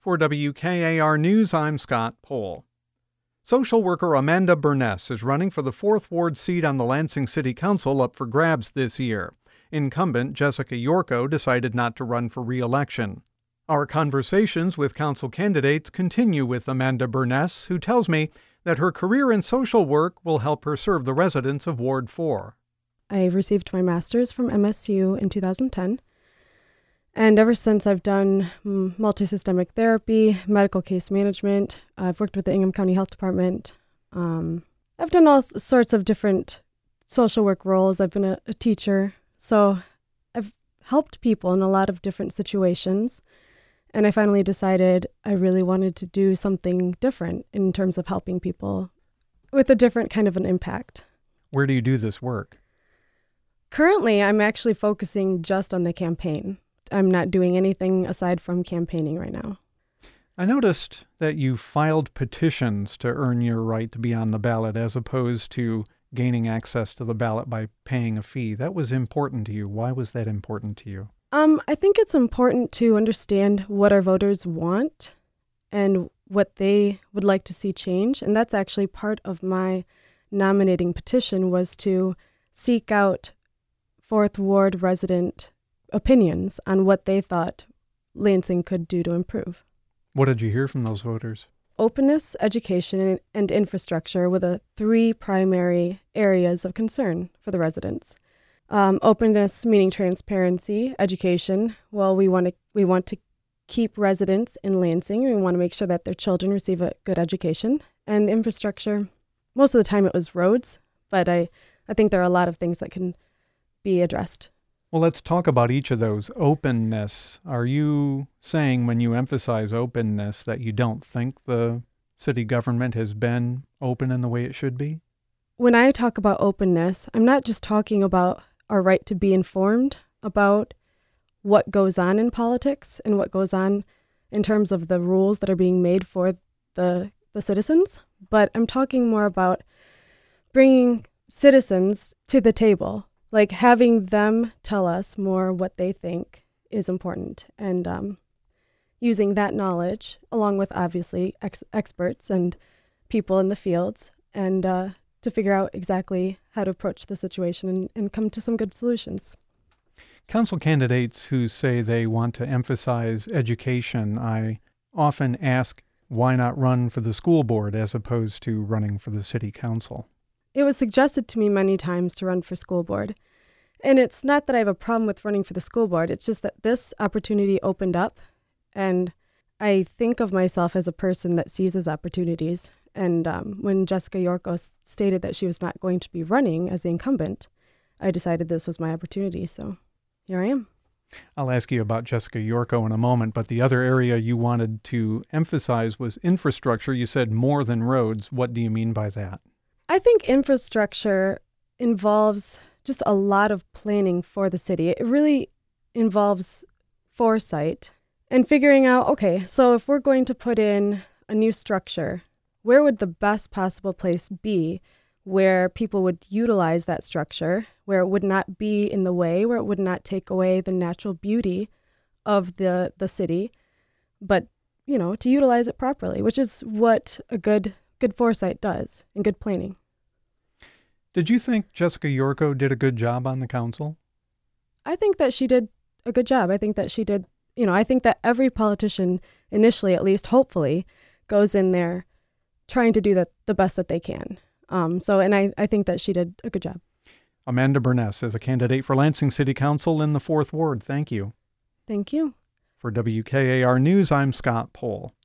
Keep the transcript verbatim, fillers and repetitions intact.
For W K A R News, I'm Scott Pohl. Social worker Amanda Burness is running for the fourth Ward seat on the Lansing City Council up for grabs this year. Incumbent Jessica Yorko decided not to run for re-election. Our conversations with council candidates continue with Amanda Burness, who tells me that her career in social work will help her serve the residents of Ward four. I received my master's from M S U in two thousand ten. And ever since, I've done multisystemic therapy, medical case management. I've worked with the Ingham County Health Department. Um, I've done all sorts of different social work roles. I've been a, a teacher. So I've helped people in a lot of different situations. And I finally decided I really wanted to do something different in terms of helping people with a different kind of an impact. Where do you do this work? Currently, I'm actually focusing just on the campaign. I'm not doing anything aside from campaigning right now. I noticed that you filed petitions to earn your right to be on the ballot as opposed to gaining access to the ballot by paying a fee. That was important to you. Why was that important to you? Um, I think it's important to understand what our voters want and what they would like to see change. And that's actually part of my nominating petition, was to seek out fourth Ward resident opinions on what they thought Lansing could do to improve. What did you hear from those voters? Openness, education, and infrastructure were the three primary areas of concern for the residents. Um, openness meaning transparency, education. Well, we want to we want to keep residents in Lansing. We want to make sure that their children receive a good education. And infrastructure, most of the time it was roads, but I, I think there are a lot of things that can be addressed. Well, let's talk about each of those. Openness. Are you saying when you emphasize openness that you don't think the city government has been open in the way it should be? When I talk about openness, I'm not just talking about our right to be informed about what goes on in politics and what goes on in terms of the rules that are being made for the, the citizens, but I'm talking more about bringing citizens to the table. Like having them tell us more what they think is important, and um, using that knowledge, along with obviously ex- experts and people in the fields, and uh, to figure out exactly how to approach the situation and, and come to some good solutions. Council candidates who say they want to emphasize education, I often ask, why not run for the school board as opposed to running for the city council? It was suggested to me many times to run for school board. And it's not that I have a problem with running for the school board. It's just that this opportunity opened up. And I think of myself as a person that seizes opportunities. And um, when Jessica Yorko stated that she was not going to be running as the incumbent, I decided this was my opportunity. So here I am. I'll ask you about Jessica Yorko in a moment, but the other area you wanted to emphasize was infrastructure. You said more than roads. What do you mean by that? I think infrastructure involves just a lot of planning for the city. It really involves foresight and figuring out, okay, so if we're going to put in a new structure, where would the best possible place be where people would utilize that structure, where it would not be in the way, where it would not take away the natural beauty of the, the city, but, you know, to utilize it properly, which is what a good good foresight does and good planning. Did you think Jessica Yorko did a good job on the council? I think that she did a good job. I think that she did, you know, I think that every politician initially, at least hopefully, goes in there trying to do the, the best that they can. Um, so, and I, I think that she did a good job. Amanda Burness is a candidate for Lansing City Council in the fourth Ward. Thank you. Thank you. For W K A R News, I'm Scott Pohl.